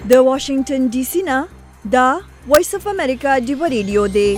د واشنگټن ډي سي نه دا وایس اف امریکا ډیو ریډیو دی.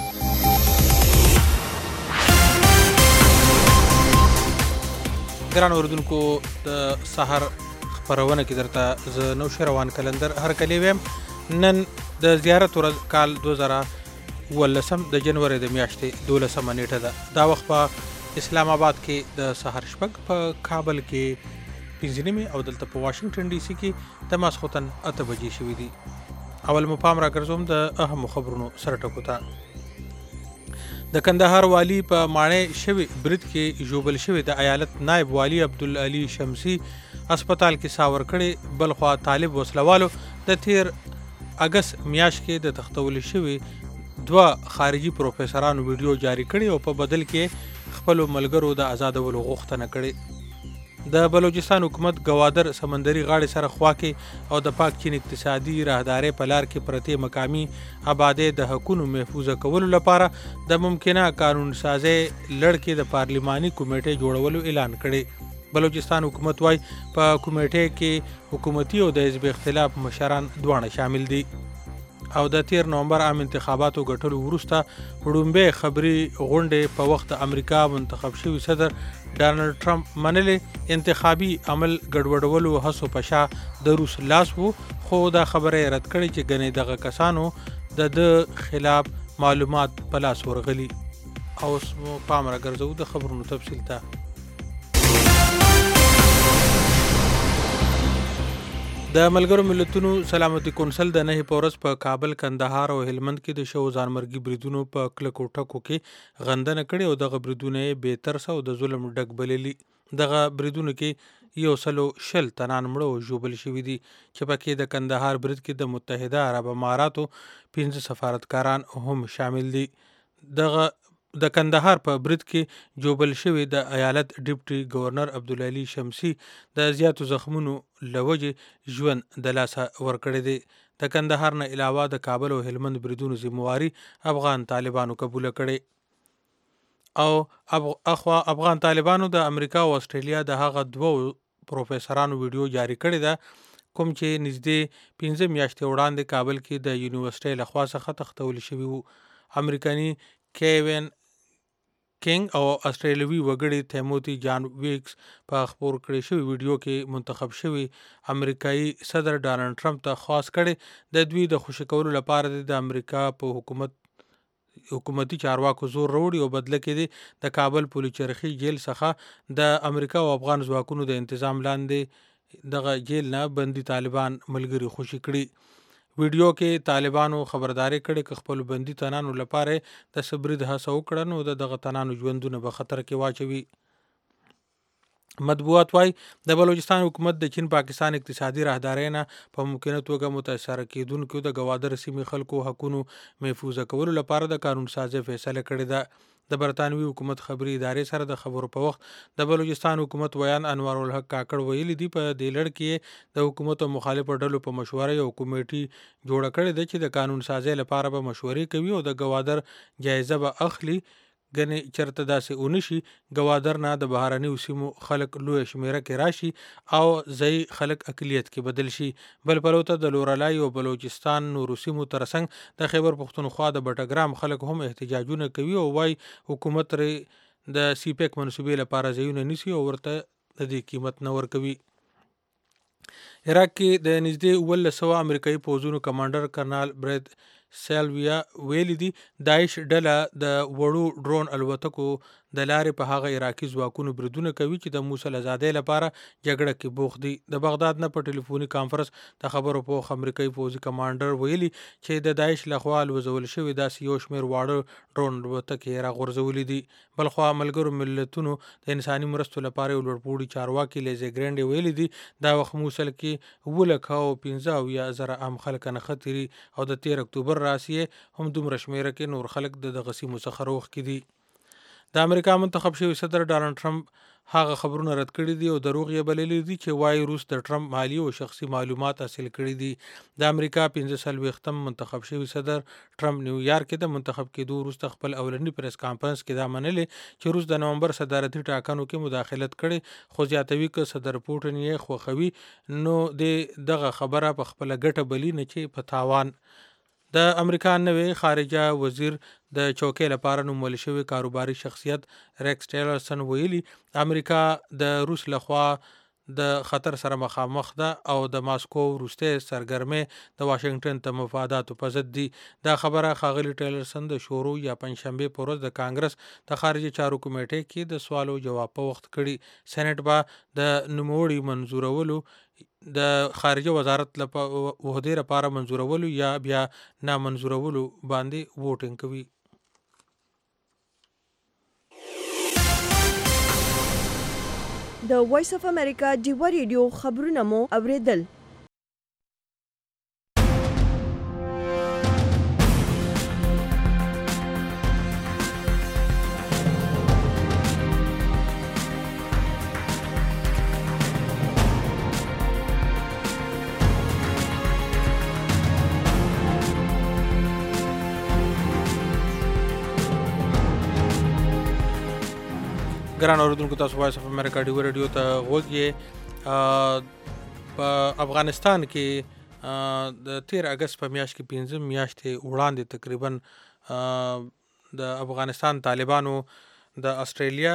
ګران اوردونکو د سحر خبرونه کې درته ز نوشر روان کلندر هر کلی ویم. نن د زیارت ورځ کال 2019 د جنوري د میاشتې 12 نیټه ده. دا وخت په اسلام آباد کې د سحر شپږ، په کابل کې 5 او دلته په واشنگټن ډي سي کې د ماسخوتن 8 بجې شوې دي. اول مو پام را ګرځوم د اهم خبرونو سره ټکو ته. د کندهار والی په ماڼۍ شوی برید کې ژوبل شوی د ایالت نائب والی عبدالعلی شمسی هسپتال کې ساور کړي. بلخوا طالب وسلوالو د تیر اگست میاشت کې د تختول شوی 2 خارجي پروفیسورانو ویډیو جاری کړي او په بدل کې خپل ملګرو د آزادولو غوښتنه کړي. د بلوچستان حکومت گوادر سمندري غاړې سره خوا کې او د پاک چین اقتصادي راهدارۍ په لار کې پرتې مقامي آبادۍ د حقونو محفوظه کولو لپاره د ممکنه قانون سازۍ لړ کې د پارلیماني کمیټې جوړولو اعلان کړي. بلوچستان حکومت وايي په کمیټې کې حکومتي او د حزب اختلاف مشران دواړه شامل دي. او د 13 نومبر عام انتخاباتو ګټلو وروسته وړومبۍ خبري غونډې په وخت امریکا منتخب شوی صدر ډانلډ ټرمپ منلې انتخابي عمل ګډوډولو هڅو په شا د روس لاس وو، خو دا خبره رد کړې چې ګنې دغه کسانو د خلاف معلومات په لاس ورغلي. اوس مو پام را ګرځو د خبرونو تفصیل ته. د ملګرو ملتونو سلامتي کونسل د 9 پورس په کابل، کندهار او هلمند کې د شو ځانمرګي بریدونو په کلکو ټکو کې غندنه کړې او دغه بریدونه یې بهترسه او د ظلم ډک بللي. دغه بریدونو کې 120 تنان مړه او ژوبل شوي دي چې پکې د کندهار برید کې د متحده عرب اماراتو 15 سفارتکاران هم شامل دي. د کندهار په برید کې جوبل شوی د ایالت ډیپټي گورنر عبدالعلی شمسی د زیاتو زخمونو لوجې ژوند د لاسه ورکړی دی. د کندهار نه علاوه د کابل او هلمند بریدونو ذمہواری افغان طالبانو قبول کړي او اخوا افغان طالبانو د امریکا او استرالیا د هغه 2 پروفیسورانو ویډیو جاری کړی ده کوم چې نږدې 15 میاشتې وړاندې کابل کې د یونیورسيټۍ لخوا څخه تختول شوي وو. امریکایي کیوین کینګ او استرالیوي وګړي تیموتی جان ویکس په خبر کړی شوی ویډیو کې منتخب شوی امریکایي صدر ډانلډ ټرمپ ته خاص کړي د دوی د خوشی کولو لپاره د امریکا په حکومتي چارواکو زور وروړي او بدله کې د کابل پولیس چرخي جیل څخه د امریکا او افغان ځواکونو د تنظیم لاندې دغه جیل نه بندي طالبان ملګری خوشی کړي. ویډیو کې طالبانو خبرداري کړي چې خپل بندي تنانو لپاره د صبرید هڅه وکړي نو دغه تنانو ژوندونه به خطر کې واچوي. مطبوعات وايي د بلوچستان حکومت د چین پاکستان اقتصادي راهدارۍ نه په ممکنه توګه متاثر کېدونکو د گوادر سیمې خلکو حقونو محفوظه کولو لپاره د قانون سازي فیصله کړې ده. د برطانوي حکومت خبري ادارې سره د خبرو په وخت د بلوچستان حکومت ویان انوار الحق کاکړ ویلي دی په دې لړ کې د حکومت او مخالفو ډلو په مشوره یو کمیټي جوړه کړې ده چې د قانون سازي لپاره به مشورې کوي او د گوادر جایزه به اخلي. ګنې چرته داسې اونشي گوادر نه د بهرنیو سیمو خلک لوی شمیره کې راشي او ځای خلک اقلیت کې بدل شي. بل پلوته د لورلای او بلوچستان نورو سیمو ترڅنګ د خیبر پختونخوا د بټګرام خلک هم احتجاجونه کوي او وايي حکومت د سی پیک منصوبې لپاره ځایونه نیسي او ورته د دې قیمت نه ورکوي. عراق کې د نږدې 1900 امریکایي پوځونو کمانډر کرنل برید سیلویا ویلي دي داعش ډله د وړو ډرون الوتکو د لارې په هغه عراقي ځواکونو بریدونه کوي چې د موصل ازادۍ لپاره جګړه کې بوخت دي. د بغداد نه په ټلیفوني کانفرنس د خبرو په امریکایي پوځي کمانډر ویلي چې د داعش لخوا الوزول شوی داسې یو شمېر واړه ډرون الوتکې راغورځولې دي. بلخوا ملګرو ملتونو د انساني مرستو لپاره یو لوړپوړي چارواکي لیزي ګرینډ ویلي دي دا وخت موصل کې 15,000 عام خلک نښتي او د 13 اکتوبر راسي هم دومره شمیره کې نور خلک د دغه سیمو څخه روغ کې دي. د امریکا منتخب شوی صدر ډانلډ ټرمپ هغه خبرونه رد کړي دي او دروغ یې بللي دي چې وایي روس د ټرمپ مالی او شخصي معلومات حاصل کړي دي. د امریکا 45م منتخب شوی صدر ټرمپ نیویارک کې د منتخب کېدو وروسته خپل اولنی پریس کانفرنس کې دا منلې چې روس د نومبر صدارتي ټاکنو کې مداخلت کړي، خو زیاتوي که صدر پوټین یې خوښوي نو د دغه خبره په خپل ګټه بلی نه چې په تاوان. د امریکا نوی خارجه وزیر د چوکۍ لپاره نومول شوی کاروباري شخصیت ریکس ټیلرسن ویلي امریکا د روس لخوا د خطر سره مخامخ ده او د ماسکو وروستۍ سرګرمۍ د واشنگټن ته مفاداتو په ضد دي. دا خبره ښاغلي ټیلرسن د شورو یا پنجشنبې په ورځ د کانګرس د خارجه چارو کمیټې کې د سوالو جواب په وخت کړي. سېنات به د نوموړي منظورولو د خارجه وزارت وحدې لپاره منظورولو یا بیا نامنظورولو باندې ووټینګ کوي. د وایس اف امریکا ډیوه ریډیو خبرونه مو اوریدل. ګران اوریدونکو تاسو وایس اف امریکا ډیوه ریډیو ته غوږ یې. په افغانستان کې د 13 اگست په میاشت کې 15 میاشتې وړاندې تقریبا د افغانستان طالبانو د استرالیا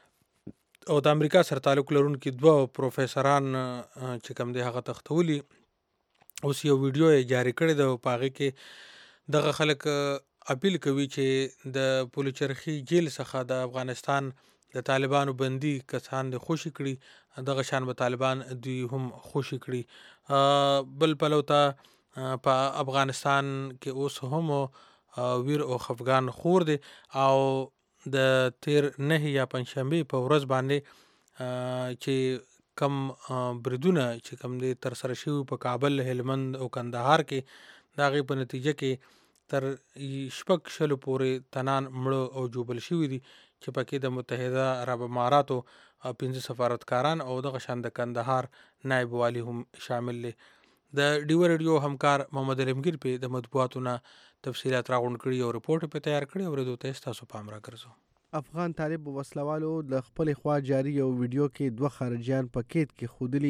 او د امریکا سره تعلق لرونکي 2 پروفیسوران چې کوم دی هغه تختولي. اوس یو ویډیو یې جاری کړی دی او په هغې کې دغه خلک اپیل کوي چې د پلچرخي جیل څخه د افغانستان د طالبانو بندي کسان د خوشي کړي، دغه شان به طالبان دوی هم خوشي کړي. بل پلو ته په افغانستان کې اوس هم ویر او خفګان خور دی او د 9 یا پنجشنبې په ورځ باندې چې کم بریدونه چې کم دی تر سره شوي په کابل، هلمند او کندهار کې، د هغې په نتیجه کې تر 6 پورې تنان مړه او جوبل شوي دي چې پکې د متحده عرب اماراتو 15 سفارتکاران او دغه شان د کندهار نائب والی هم شامل دي. د ډیوه ریډیو همکار محمد علمگیر په د مطبوعاتو نه تفصیلات راغونډ کړي او رپورټ په تیار کړي او ورته تاسو پام راګرځو. افغان طالب وسلوالو د خپل خوا جاری یو ویډیو کې 2 خارجيان په کېد کې خودلی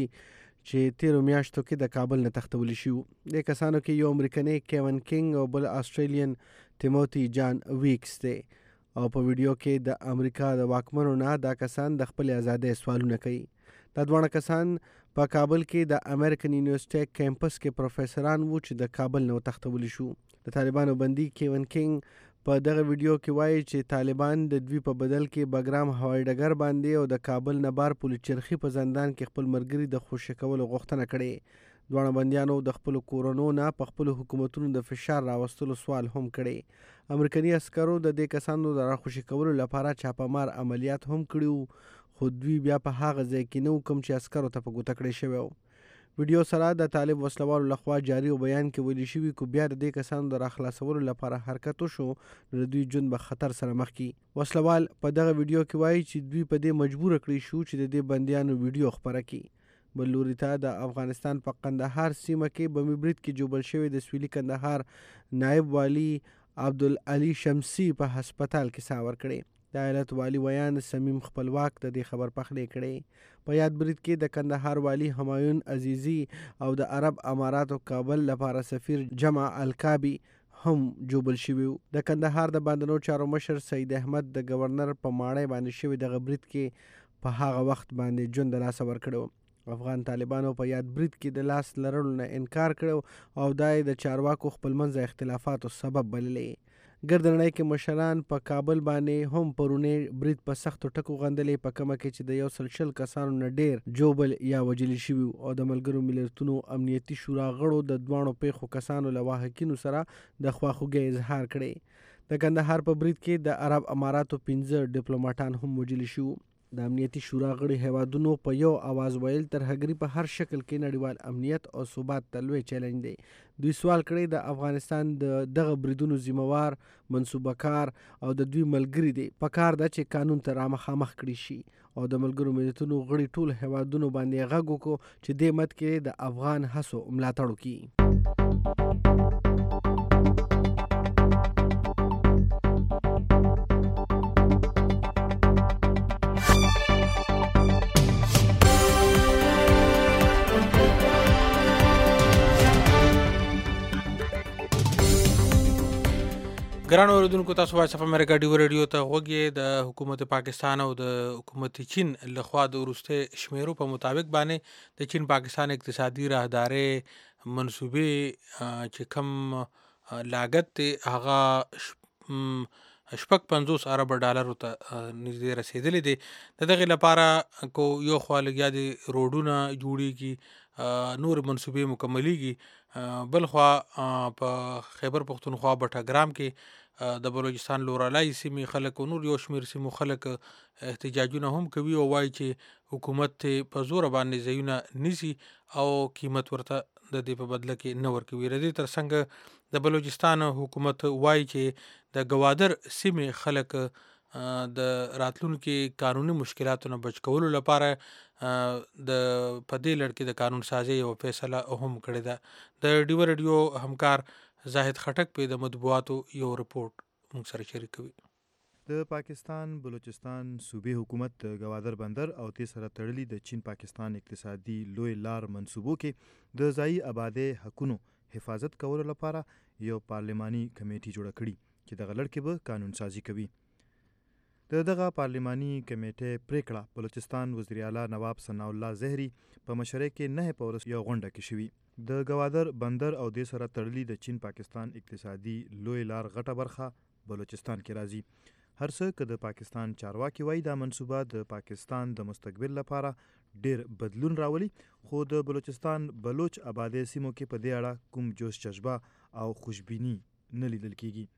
چې 13 میاشتو کې د کابل نه تختول شو. د کسانو کې یو امریکایي کیون کینګ او بل آسټریلین ټیموتی جان ویکس دی او په ویډیو کې د امریکا د واکمنو نه دا کسان د خپل ازادۍ سوالونه کوي. دا دوه کسان په کابل کې د امریکن یونیورسيټي کیمپس کې پروفیسوران وو چې د کابل نه تختول شو. د طالبانو بندي کیون کینګ په دغه ویډیو کې وایي چې طالبان د دوی په بدل کې بګرام هوایي ډګر باندې او د کابل نه بار پلچرخي په زندان کې خپل مرګري د خوشي کولو غوښتنه کړې. دوه بندیانو د خپل کورونو نه په خپل حکومتونو د فشار راوستلو سوال هم کړي. امریکایي عسکرو د دې کسانو د راخوشي کولو لپاره چاپمار عملیات هم کړیو، خو دوی بیا په هغه ځای کې نو کوم چې عسکرو ته په ګوته کړی شوی و. ویډیو سره د طالب وسلوالو لخوا جاری او بیان کې ویل شوی کو بیا د دې کسانو د راخلاصولو لپاره حرکت وشو نو دوی جون به خطر سره مخ کی. وسلوال په دغه ویډیو کې وایي چې دوی په دې مجبور کړی شو چې د دې بندیانو ویډیو خبره کړي. بل لوري ته د افغانستان په قندهار سیمه کې بمي برید کې جوړ شوی د سویلي کندهار نائب والی عبدالعلی شمسی په هسپتال کې ساور کړي. د ایالت والی ویان سمیم خپلواک د دې خبر پخلی کړي. په یاد برید کې د کندهار والی همایون عزیزی او د عرب اماراتو کابل لپاره سفیر جمع الکابی هم جوبل شوی. د کندهار د باندنو چارو مشر سید احمد د گورنر په ماړی باندې شوی د برید کې په هغه وخت باندې ژوند لاس ور کړو. افغان طالبانو په یاد برید کې د لاس لرلو نه انکار کړو او دای د چارواکو خپلمنځ اختلافاتو سبب بللې. ګردنړی کې مشران په کابل باندې هم پرونی برید په سختو ټکو غندلې، په کومه کې چې د 100 کسانو نه ډیر جوبل یا وجل شوي او د ملګرو ملتونو امنیتي شورا غړو د دوانو پیښو کسانو له واحقینو سره د خواخوږۍ اظهار کړي. د کندهار په برید کې د عرب اماراتو 15 ډیپلوماټان هم وجل شو. د امنیتي شورا غړي هیوادونو په یو आवाज ویل ترهګري په هر شکل کې نړیوال امنیت او ثبات ته لوی چیلنج دی. دوی سوال کړی د افغانستان دغه بریدونو ذمہوار منصوبه کار او د دوی ملګري دی په کار ده چې قانون ته رامخامخ کړي شي او د ملګرو ملتونو غړي ټول هیوادونو باندې غږ وکړو چې دې مد کې د افغان هڅو ملاتړ وکړي. ګران اوریدونکو تاسو وایس اف امریکا ډیو ریډیو ته غوږی د حکومت پاکستان او د حکومت چین لخوا د وروسته شمیرو په مطابق باندې د چین پاکستان اقتصادي راهداري منصوبې چې کم لاګت دی هغه 50 ارب ډالرو ته نږدې رسیدلی دی. د دغې لپاره کو یو خوا لګیا دي روډونه جوړیږي نور منصوبې مکملیږي بل خوا په خیبر پختونخوا بټګرام کې د بلوچستان لورالای سیمې خلک او نور یو شمیر سیمو خلک احتجاجونه هم کوي او وایي چې حکومت په زور باندې ځایونه نیسي او قیمت ورته د دې په بدله کې نه ورکوي. د دې ترڅنګ د بلوچستان حکومت وایي چې د ګوادر سیمې خلک د راتلونکي قانوني مشکلاتو نه بچ کولو لپاره د په دې لړ کې د قانون سازي او فیصله هم کړې ده. د ډیو ریډیو همکار زاهد خټک په د مطبوعاتو یو رپورټ موږ سره شریکوي. د پاکستان بلوچستان صوبې حکومت د ګوادر بندر او تې سره تړلي د چین پاکستان اقتصادي لوی لار منصوبو کې د ځایي آبادۍ حقونو حفاظت کولو لپاره یو پارلماني کمیټي جوړه کړي چې دغه لړ کې به قانون سازي کوي. د دغه پارلماني کمیټې پریکړه بلوچستان وزیر اعلی نواب ثناء الله زهري په مشرۍ کې 9 پورس یو غونډه کې شوي. د ګوادر بندر او دې سره تړلي د چین پاکستان اقتصادي لوی لار غټه برخه بلوچستان کې راځي. هر څه که د پاکستان چارواکي وایي دا منصوبه د پاکستان د مستقبل لپاره ډیر بدلون راولي خو د بلوچستان بلوچ آبادی سیمو کې په دې اړه کوم جوش جذبه او خوشبینی نه لیدل کیږي.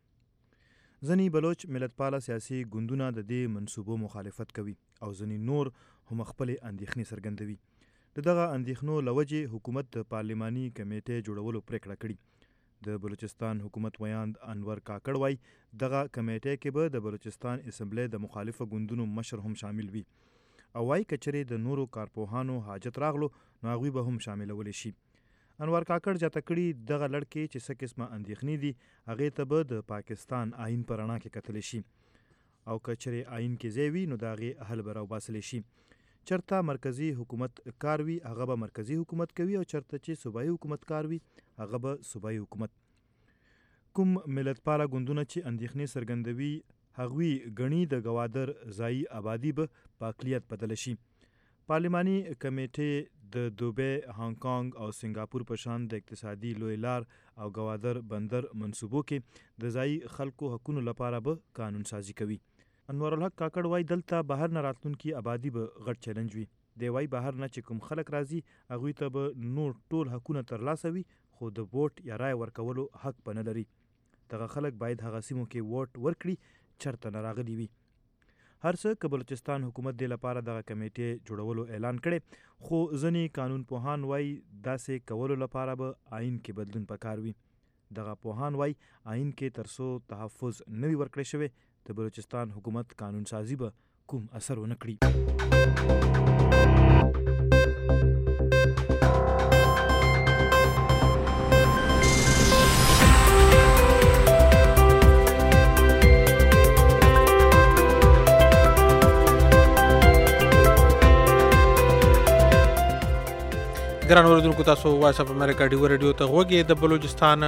ځینې بلوچ ملتپاله سیاسي ګوندونه د دې منصوبو مخالفت کوي او ځینې نور هم خپلې اندېښنې څرګندوي. د دغه اندېښنو له وجې حکومت د پارلماني کمیټې جوړولو پریکړه کړې. د بلوچستان حکومت ویاند انور کاکړ وایي دغه کمیټې کې به د بلوچستان اسمبلی د مخالفه ګوندونو مشر هم شامل وي او وایي که چیرې د نورو کارپوهانو حاجت راغلو نو هغوی به هم شاملولی شي. انور کاکړ جاته کړي دغه لړ کې چې څه قسمه اندېښنې دي هغې ته به د پاکستان آئین په رڼا کې کتلی شي او که چیرې آئین کې ځای وي نو د هغې حل به راوباسلی شي. چرته مرکزي حکومت کار وي هغه به مرکزي حکومت کوي او چرته چې صوبایي حکومت کار وي هغه به صوبایي حکومت. کوم ملتپاله ګوندونه چې اندېښنې څرګندوي هغوی ګڼي د ګوادر ځایي آبادي به په اقلیت بدله شي. پارلماني کمیټې د دوبۍ، هانګ کانګ او سنگاپور په شان د اقتصادي لوی لار او ګوادر بندر منصوبو کې د ځایي خلکو حقونو لپاره به قانون سازي کوي. انور الحق کاکړ وایي دلته بهر نه راتلونکي آبادي به غټ چیلنج وي. دی وایي بهر نه چې کوم خلک راځي هغوی ته به نور ټول حقونه ترلاسه وي خو د ووټ یا رای ورکولو حق به نه لري. دغه خلک باید هغه سیمو کې ووټ ورکړي چرته نه راغلي وي. هر څه که بلوچستان حکومت دې لپاره دغه کمیټې جوړولو اعلان کړي خو ځینې قانون پوهان وایي داسې کولو لپاره به آئین کې بدلون پکار وي. دغه پوهان وایي آئین کې تر څو تحفظ نه وي ورکړی شوی د بلوچستان حکومت قانون سازي به کوم اثر ونه کړي. ګران اوریدونکو تاسو وایس اف امریکا ډیو ریډیو ته غوږی. د بلوچستان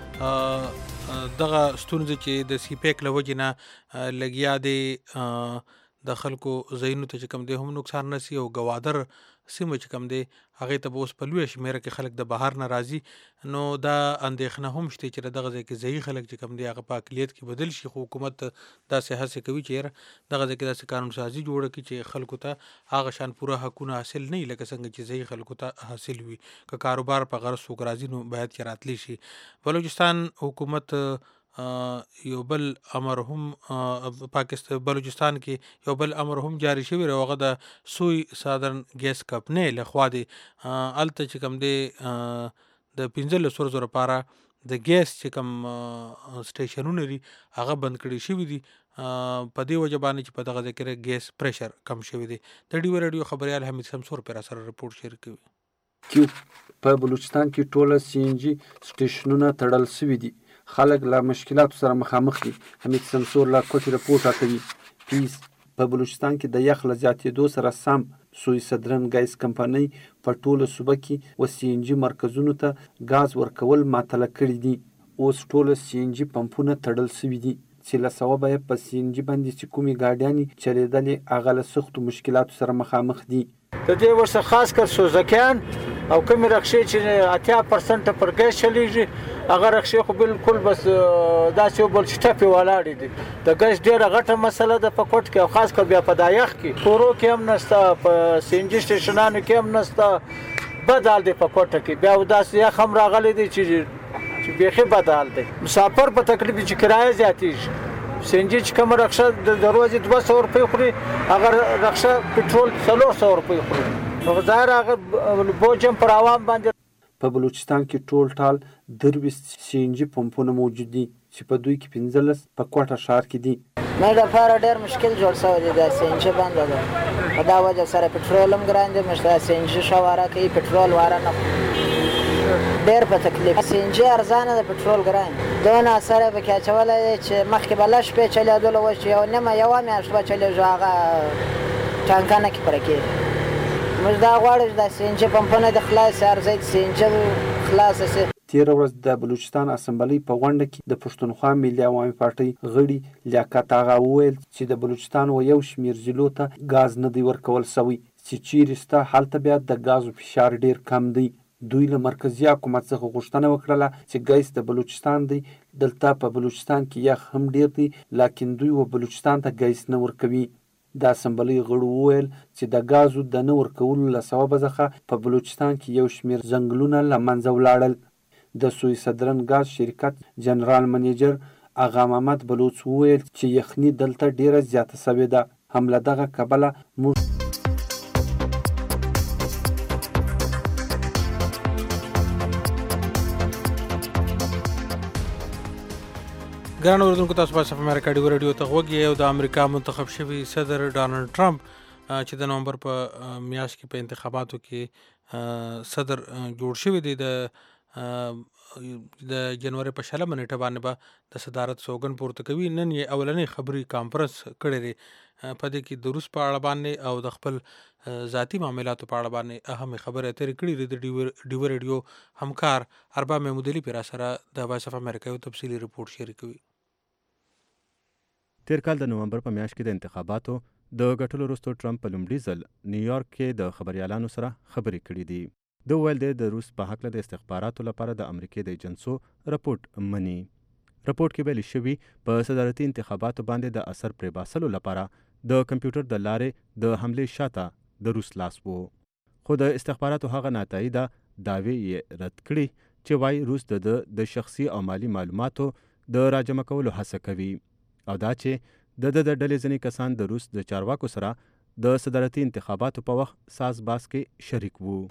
دغه ستونزې چې د سی پیک له وجې نه لګیا دی د خلکو ځایونو ته چې کوم دی هم نقصان نسی او ګوادر سیمه چې کوم دی هغې ته به اوس په لویه شمېره کې خلک د بهر نه راځي نو دا اندېښنه هم شته چې دغه ځای کې ځایي خلک چې کوم دی هغه په اقلیت کې بدل شي خو حکومت داسې هڅې کوي چې یاره دغه ځای کې داسې قانون سازي جوړه کړي چې خلکو ته هغه شان پوره حقونه حاصل نه وي لکه څنګه چې ځایي خلکو ته حاصل وي. که کاروبار په غرض څوک راځي نو باید چې راتلی شي. بلوچستان حکومت یو بل امر هم پاکستان بلوچستان کې یو بل امر هم جاری شوی و هغه د سوی سادرن ګیس کمپنۍ لخوا دی الته چې کوم دی د 15,000 لپاره د ګیس چې کوم سټیشنونه لري هغه بند کړي شوي دي په دې وجه باندې چې په دغه ځای کې ګیس پریشر کم شوی دی. د ډیو رادیو خبريال حمید شمسور پر سره رپورټ شریک کوي. په بلوچستان کې ټوله سی ان جی سټیشنونه تړل شوي دي. خلک له مشکلاتو سره مخامخ دي. حمید شمسور لا کوټي رپورټ کوي. پیس په بلوچستان کې د یخ له زیاتېدو سره سم سوی صدرن ګیس کمپنۍ په ټوله صوبه کې و سی ان جي مرکزونو ته ګاز ورکول معطله کړي دي. اوس ټوله سی ان جي پمپونه تړل شوي دي چې له سببه یې په سی ان جي باندې چې کومې ګاډیانې چلېدلې هغه له سختو مشکلاتو سره مخامخ دي. د دې ورڅخه خاص کر سوزکیان او کومې رکشې چې 80% پر ګیس چلیږي هغه رکشې خو بالکل بس داسې یو بل چټپې ولاړې دي. د ګیس ډېره غټه مسله ده په کوټ کې او خاص کر بیا په دا یخ کې کورو کې هم نشته په سی ان جي سټیشنانو کې هم نشته. بد حال دی په کوټه کې بیا داسې یخ هم راغلی دی چې بیخي بد حال دی. مسافر په تکلیف چې کرایه زیاتېږي. سی ان جي چې کومه رکشه د ورځې 200 روپۍ خوري هغه رکشه پټرول 400 روپۍ خوري. نو ظاهر هغه بوج هم پر عوام باندې. په بلوچستان کې ټول ټال 23 سی ان جي پمپونه موجود دي چې په دوی کې 15 په کوټه ښار کې دي. مې لپاره ډېر مشکل جوړ شوی دی. د سی ان جي بنده ده په دا وجه سره پټرول هم ګران دی. مشته سی ان جي ښه واره کوي پټرول واره نه ډېر په تکلیف. سی ان جي ارزانه ده پټرول ګران. دونه اثر یې پکې اچولی دی چې مخکې به لږ شپې چلېدلو اوس چې یوه میاشت به چلېږو هغه ټانکانه کې پوره کېږي. موږ دا غواړو چې د سی ان جي پمپونه د خلاص ارزی د سی ان جي خلاصه شي. تېره ورځ د بلوچستان اسمبلۍ په غونډه کې د پښتونخوا ملي عوامي پارټۍ غړي لیاقت آغا وویل چې د بلوچستان و یو شمېر ضلعو ته ګاز نه دی ورکول سوی چې چیرې سته هلته بیا د ګازو فشار ډېر کم دی. دوی له مرکزي حکومت څخه غوښتنه وکړله چې ګیس د بلوچستان دی. دلته په بلوچستان کې یخ هم ډېر دی لکن دوی و بلوچستان ته ګیس نه ورکوي. د اسمبلۍ غړو وویل چې د ګازو د نه ورکولو له سببه څخه په بلوچستان کې یو شمېر ځنګلونه له منځه ولاړل. د سوی صدرن ګاز شرکت جنرال منیجر آغا محمد بلوچ وویل چې یخني دلته ډېره زیاته سوې ده. هم له دغه کبله موږ ګران اوریدونکو تاسو په صف امریکا ډیو رادیو ته غوږی او د امریکا منتخب شوی صدر ډانلډ ټرمپ چې د نومبر په میاشت کې په انتخاباتو کې صدر جوړ شوی دی د جنوري په 16 نیټه باندې به د صدارت سوګن پورته کوي. نن یې اولنۍ خبري کانفرنس کړی دی په دې کې د روس په اړه باندې او د خپل ذاتی معاملاتو په اړه باندې اهم خبرې اترې کړې دي. د ډیو رادیو همکار ارباب محمودعلی پر سره د وایس اف امریکا یو تفصیلی رپورټ شریک کوي. تیر کال د نومبر په میاشت کې د انتخاباتو د ګټلو وروسته ټرمپ په لومړي ځل نیویارک کې د خبريالانو سره خبرې کړې دي. د ویل دی د روس په هکله د استخباراتو لپاره د امریکای د ایجنسو رپورټ مني. رپورټ کې ویل شوي په صدارتي انتخاباتو باندې د اثر پرې باسلو لپاره د کمپیوټر د لارې د حملې شاته د روس لاس وو. خو د استخباراتو هغه ناتایده دعوې یې رد کړي چې وايي روس د شخصي او مالی معلوماتو د راجمع کولو هڅه کوي او دا چې د ډلې ځینې کسان د روس د چارواکو سره د صدارتي انتخاباتو په وخت ساز باز کې شریک وو.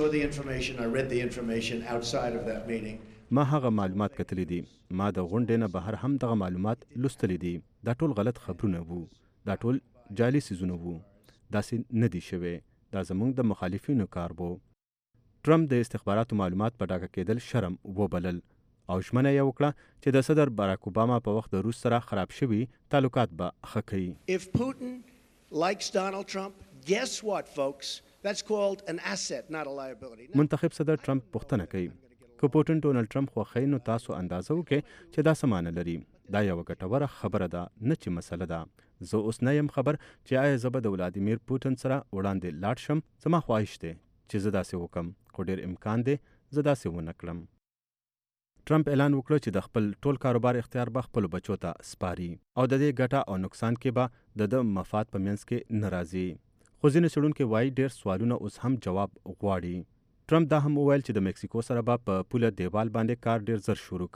ما هغه معلومات کتلی دي. ما د غونډې نه بهر هم دغه معلومات لوستلی دي. دا ټول غلط خبرونه وو. دا ټول جعلي څیزونه وو. داسې نه دي شوي. دا زموږ د مخالفینو کار وو. ټرمپ د استخباراتو معلومات په ډاګه کېدل شرم وبلل او ژمنه یې وکړه چې د صدر باراک اوباما په وخت د روس سره خراب شوي تعلقات به ښه کوي. If Putin likes Donald Trump, guess what folks? That's called an asset, not a liability. منتخب صدر ټرمپ پوښتنه کوي که پوټین ډونالډ ټرمپ خوښوي نو تاسو اندازه وکړئ چې دا څه معنی لري. دا یوه ګټوره خبره ده نه چې مسله ده. زه اوس نه یم خبر چې آیا زه به د ولادیمیر پوټین سره وړاندې لاړ شم. زما خواهش دی چې زه داسې وکړم خو ډېر امکان دی زه داسې ونه کړم. ټرمپ اعلان وکړ چې د خپل ټول کاروبار اختیار به خپلو بچو ته سپاري او د دې ګټه او نقصان کې به د مفاد په منځ کې نه راځي. خو ځینې څېړونکي وایي ډېر سوالونه اوس هم جواب غواړي. ټرمپ دا هم وویل چې د مکسیکو سره به په پوله دیوال باندې کار ډېر زر شروع کوي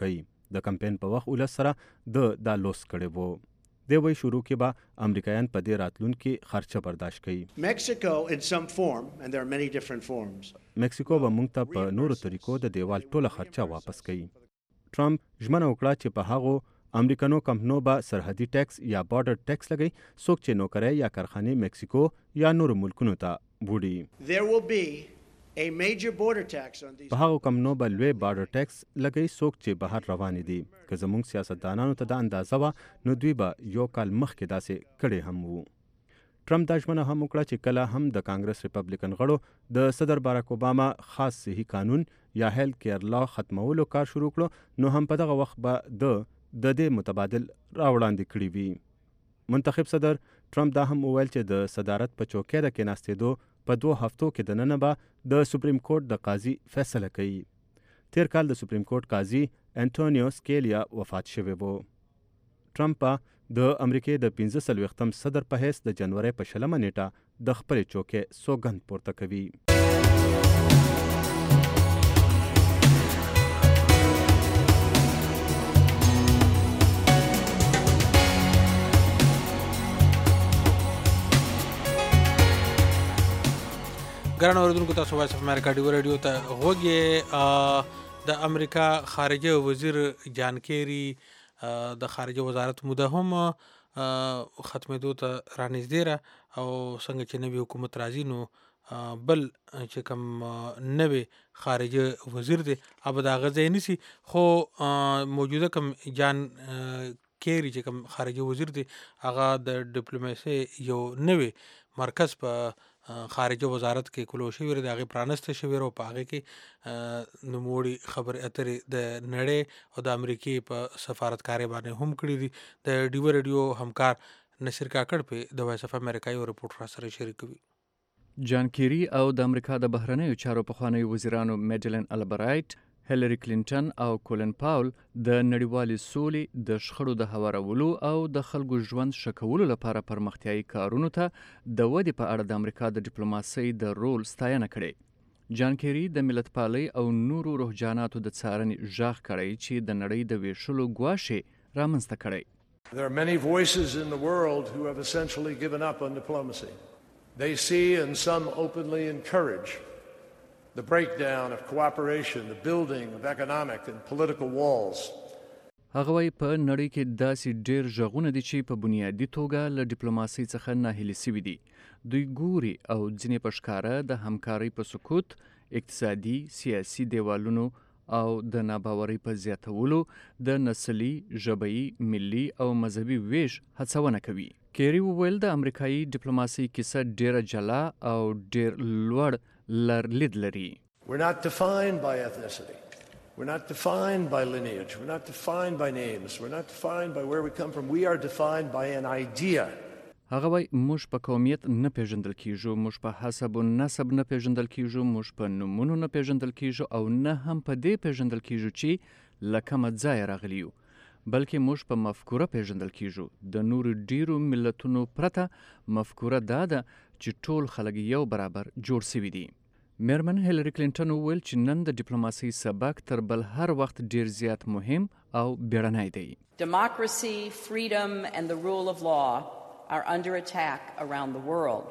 د کمپین په وخت ولس سره دا لوس کړی وو. دی وایي شروع کې به امریکایان په دې راتلونکي خرچه برداشت کوي. Mexico in some form, and there are many different forms. مکسیکو به موږ ته په نورو طریقو د دیوال ټوله خرچه واپس کوي. ټرمپ ژمنه وکړه چې په هغو امریکانو کمپنو به سرحدي ټیکس یا بارډر ټیکس لګوي څوک چې نوکرۍ یا کارخانې مکسیکو یا نورو ملکونو ته وړي. There will be a major border tax on these. په هغو کمپنو به لوی بارډر ټیکس لګوي څوک چې بهر روانې دي. که زموږ سیاستدانانو ته دا اندازه وه نو دوی به یو کال مخکې داسې کړی هم وو. ټرمپ دا ژمنه هم وکړه چې کله هم د کانګرس ریپبلیکن غړو د صدر باراک اوباما خاص صحي قانون یا هیلث کیر لا ختمولو کار شروع کړو نو هم په دغه وخت به د دې متبادل راوړاندې کړي وي. منتخب صدر ټرمپ دا هم وویل چې د صدارت په چوکۍ د کېناستېدو په 2 هفتو کې دننه به د سپریم کورټ د قاضي فیصله کوي. تیر کال د سپریم کورټ قاضي انټونیو سکیلیا وفات شوی وو. ټرمپ د امریکې د 45م صدر په حیث د جنوري په 20 نیټه د خپلې چوکۍ سوګند پورته کوي. ګران اوریدونکو تاسو وایس اف امریکا ډیو رادیو ته غوږی. د امریکا خارجه وزیر جان کیری د خارجه وزارت موده هم ختمېدو ته رانږدې ده او څنګه چې نوی حکومت راځي نو بل چې کوم نوی خارجه وزیر دی اب د هغه ځای نیسي. خو موجوده کوم جان کیری چې کوم خارجه وزیر دی هغه د ډیپلوماسي یو نوی مرکز په خارجه وزارت کې کلو شوی دی. هغې پرانسته شوی او په هغې کې نوموړي خبرې اترې د نړۍ او د امریکې په سفارتکارۍ باندې هم کړي دي. د ډیو رادیو همکار نصیر کاکړ په د وایس اف امریکا یو رپورټ را سره شریکوي. جان کیری او د امریکا د بهرنیو چارو پخوانیو وزیرانو میډلین البرایټ، هیلری کلینټن او کولن پاول د نړیوالې سولې د شخړو د هوارولو او د خلکو ژوند ښه کولو لپاره پرمختیایي کارونو ته د ودې په اړه د امریکا د ډیپلوماسۍ د رول ستاینه کړې. جان کیری د ملتپالۍ او نورو رجحاناتو د څارنې غږ کړی چې د نړۍ د ویشلو ګواښ رامنځته کړی. There are many voices in the world who have essentially given up on diplomacy. They see and some openly encourage the breakdown of cooperation, the building of economic and political walls. هغه وایي په نړۍ کې داسې ډېر غږونه دي چې په بنیادي توګه له ډیپلوماسۍ څخه ناهیلي سوي دي. دوی ګوري او ځینې په ښکاره د همکارۍ په سکوت، اقتصادي، سیاسي دیوالونو او د ناباورۍ په زیاتولو د نسلي، ژبهي، ملي او مذهبي ویش هڅونه کوي. کیری وویل د امریکایي ډیپلوماسۍ کیسه ډېره جلا او ډېر لوړ لرلید لري. We're not defined by ethnicity. We're not defined by lineage. We're not defined by names. We're not defined by where we come from. We are defined by an idea. هغه وایي موږ په قومیت نه پیژندل کیږو، موږ په حسب و نسب نه پیژندل کیږو، موږ په نومونو نه پیژندل کیږو او نه هم په دې پیژندل کیږو چې له کومه ځایه راغلي یو، بلکې موږ په مفکوره پیژندل کیږو. د نورو ډیرو ملتونو پرته مفکوره دا ده چې ټول خلک یو برابر جوړ سوي دي. میرمن هیلری کلینټن وویل چې نن د ډیپلوماسۍ سبق تر بل هر وخت ډیر زیات مهم او بیړنی دی. Democracy, freedom and the rule of law are under attack around the world.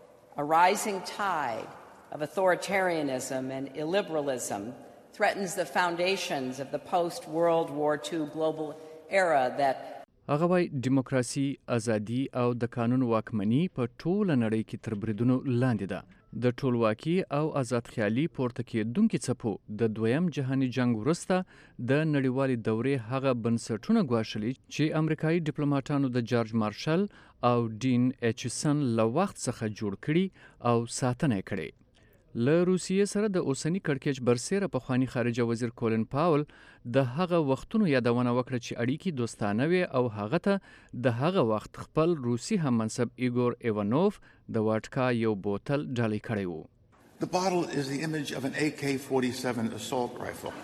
A rising tide of authoritarianism and illiberalism threatens the foundations of the post-World War II global era that هغه وایي دیموکراسي، ازادي او د قانون واکمني په ټوله نړۍ کې تر بریدونو لاندې ده. د ټولواکي او آزاد خیالي پورته کېدونکي څپو د دویم جهاني جنگ وروسته د نړیوالې دورې هغه بنسټونه ګواښلي چې امریکایي ډیپلوماټانو د جارج مارشل او ډین ایچسن له وخت څخه جوړ کړي او ساتنه یې کړې. له روسیې سره د اوسني کړکېچ برسېره پخواني خارجه وزیر کولن پاول د هغه وختونو یادونه وکړه چې اړیکې دوستانه وې او هغه ته د هغه وخت خپل روسي هم منصب ایګور ایوانوف د واټکا یو بوتل ډالۍ کړی و. The bottle is the image of an AK-47 assault rifle.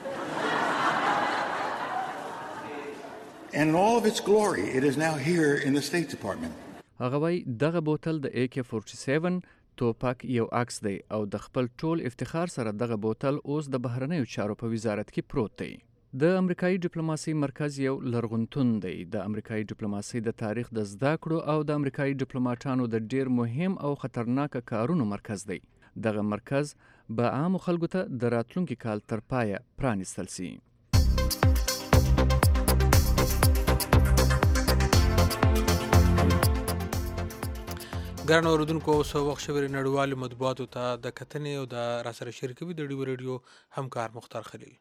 And in all of its glory, it is now here in the State Department. هغه وایي دغه بوتل د AK-47 توپک یو عکس دی او د خپل ټول افتخار سره دغه بوتل اوس د بهرنیو چارو په وزارت کې پروت دی. د امریکایي ډیپلوماسۍ مرکز یو لرغونتون دی. د امریکایي ډیپلوماسۍ د تاریخ د زده کړو او د امریکایي ډیپلوماټانو د ډیر مهم او خطرناک کارونو مرکز دی. دغه مرکز به عامو خلکو ته د راتلونکي کال تر پایه پرانیستل سي. ګران اوریدونکو، اوس وخت شوی نړیوالو مطبوعاتو ته د کتنې او د راسره شریکوي د ډیو ریډیو همکار مختار خلیل.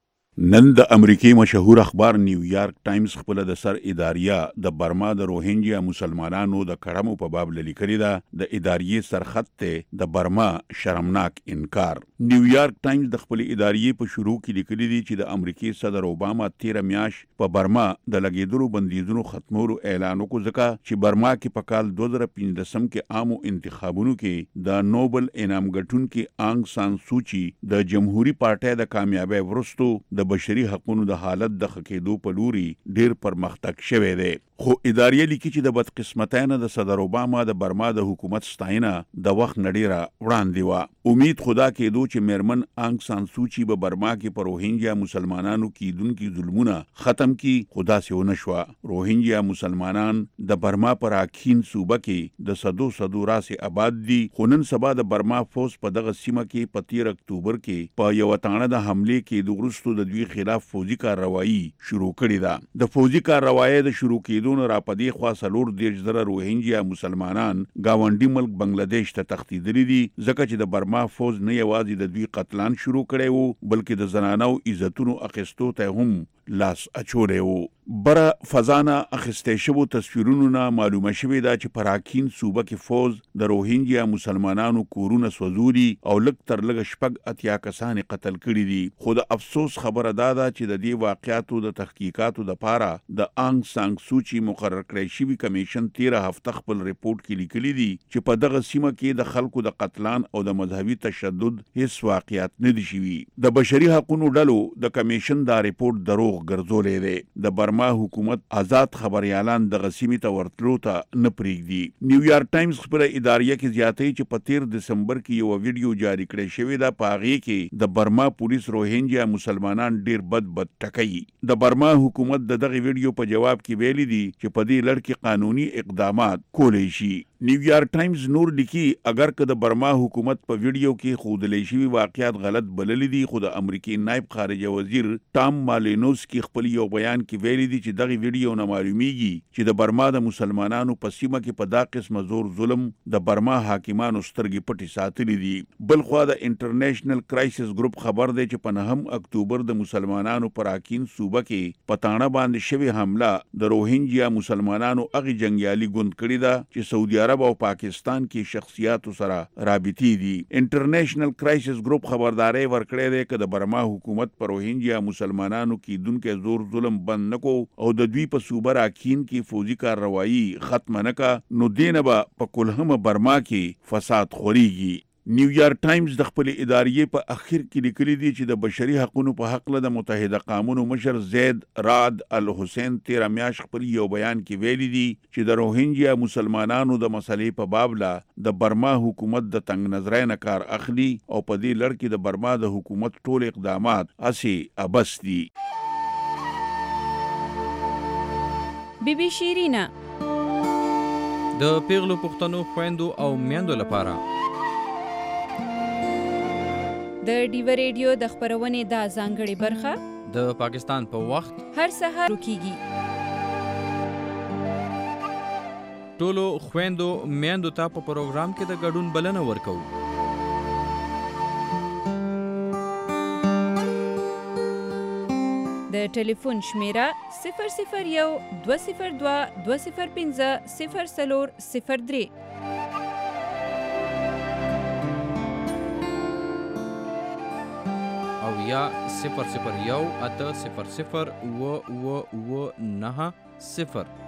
نن د امریکای مشهور اخبار نیویارک ټایمز خپل د سر اداریه د برما د روهینجیا مسلمانانو د کړمو په باب لیکلي ده. د اداریې سرخط ته د برما شرمناک انکار. نیویارک ټایمز د خپل اداریې په شروع کې لیکلي دي چې د امریکای صدر اوباما 13 میاشت په برما د لګیدلو بندیزونو ختمولو اعلان وکړ، ځکه چې برما کې په کال 2015 کې عامو انتخابونو کې د نوبل انعام ګټونکي آنګ سان سوچي د جمهوریت پارټۍ د کامیابی وروسته د بشري حقوقو د حالت د ښه کېدو په لوري ډیر پرمختګ شوی دی. خو اداریه لیکي چې د بدقسمتۍ د صدر اوباما د برما د حکومت ستاینه د وخت نډیره وړاندې وه. امید خدا کېدو چې میرمن آنګ سان سوچي به برما کې پر روهینجیا مسلمانانو کیدونکي ظلمونه ختم کی، خدا سه ونه شوه. روهینجیا مسلمانان د برما پر راکین صوبه کې د صدو راسه آباد دي، خو نن سبا د برما فوج په دغه سیمه کې په 13 اکتوبر کې په یو تانه د حمله کې د وروستو د دوی خلاف فوجي کارروایی شروع کړې ده. د فوجي کارروایی د شروع کېدو نه را پدې خوا 40,000 روهینجیا مسلمانان گاونډي ملک بنگلاديش ته تښتېدلي دي، ځکه چې د برما فوج نه یوازې د دوی قتلان شروع کړي وو، بلکې د زنانو عزتونو اخیستو ته هم لاس اچولی وو. بره فضانه اخیستی شوو تصویرونو نه معلومه شوې ده چې په راکین صوبه کې فوج د روهینجیا مسلمانانو کورونه سوځولي او لږ تر لږه 80 کسان قتل کړي دي. خو د افسوس خبره دا ده چې د دې واقعاتو د تحقیقاتو دپاره د آنګ سان سوچي مقرر کړی شوي کمیشن 13 هفته خپل ریپورت کې لیکلي دي چې په دغه سیمه کې د خلکو د قتلان او د مذهبي تشدد هیڅ واقعیت نه دي شوي. د بشري حقوقو ډلو د کمیشن دا ریپورت دروغ ګرځولی دی. د برما حکومت آزاد خبريالان د غسیمې ته ورتلو ته نه پرېږدي. نیویارک ټایمز خپل اداریه کې زیاتوي چې په 13 دسمبر کې یو ویډیو جاری کړی شوی ده، په هغې کې د برما پولیس روهینجیا مسلمانان ډیر بد ټکوي. د برما حکومت د دغه ویډیو په جواب کې ویلي دي چې په دې لړ کې قانوني اقدامات کولی شي. نیویارک ټایمز نور لیکي اگر که د برما حکومت په ویډیو کې ښودلی شوي واقعیات غلط بللی دي، خو د امریکای نایب خارجه وزیر ټام مالینوسکي خپل یو بیان کې ویلي دي چې دغه ویډیو نه معلومیږي چې د برما د مسلمانانو په سیمه کې په دا قسمه زور ظلم د برما حاکمانو سترګې پټې ساتلي دي. بل خوا د انټرنیشنل کرایسس ګروپ خبر دی چې په 9 اکتوبر د مسلمانانو په راکین صوبه کې په تاڼه باندې شوې حمله د روهینجیا مسلمانانو هغې جنګیالي ګوند کړې ده چې سعودي عرب او پاکستان کې شخصیاتو سره رابطې دي. انټرنیشنل کرایسس ګروپ خبرداري ورکړې ده چې د برما حکومت پر روهینجیا مسلمانانو کیدونکي زور ظلم بند نکو او د دوی په صوبه راکین کې فوجي کارروایی ختم نکا، نو دینه به په کلهم برما کې فساد خوريږي. نیویارک ټایمز د خپل اداریې په اخر کې لیکلي دي چې د بشري حقوقو په حق له د متحده قومونو مشر زید راد الحسین 13 میاشت خپل یو بیان کې ویلي دي چې د روهینجیا مسلمانانو د مسلې په باب لا د برما حکومت د تنگ نظرۍ نه کار اخلي او په دې لړ کې د برما د حکومت ټول اقدامات اسې ابس دي. بیبي شیرینا د پیغلو پښتنو خويندو او میندو لپاره د ډیو ریډیو د خبرونې دا ځانګړې برخه د پاکستان په وخت هر سهار وکیږي. ټولو خويندو میندو ته په پروګرام کې د ګډون بلنه ورکوو. د ټلیفون شمیره 001 202 205 0403 او یا 001 800 9 0